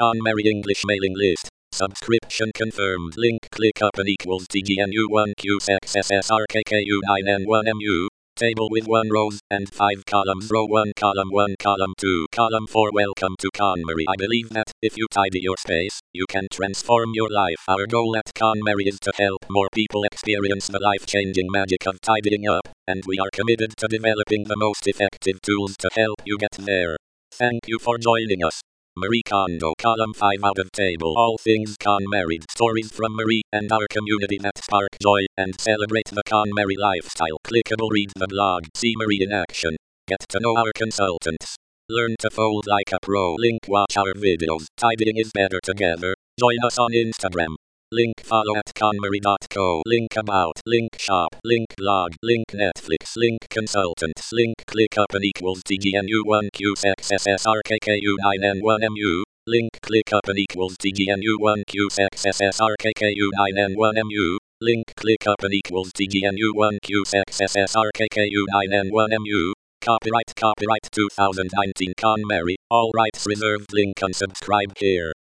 KonMari English mailing list. Subscription confirmed. Link click up and equals TGNU1QSXSSRKKU9N1MU. Table with 1 rows and 5 columns. Row 1 column 1 column 2 column 4. Welcome to KonMari. I believe that if you tidy your space, you can transform your life. Our goal at KonMari is to help more people experience the life-changing magic of tidying up, and we are committed to developing the most effective tools to help you get there. Thank you for joining us. Marie Kondo. Column 5 out of table. All things KonMari. Stories from Marie and our community that spark joy and celebrate the KonMari lifestyle. Clickable. Read the blog. See Marie in action. Get to know our consultants. Learn to fold like a pro. Link watch our videos. Tidying is better together. Join us on Instagram. Link follow at KonMari.co. Link about. Link shop. Link blog. Link Netflix. Link consultants. Link click up and equals TGNU1QSXSSRKKU9N1MU. Link click up and equals TGNU1QSXSSRKKU9N1MU. Link click up and equals TGNU1QSXSSRKKU9N1MU. Copyright 2019 KonMari. All rights reserved. Link unsubscribe here.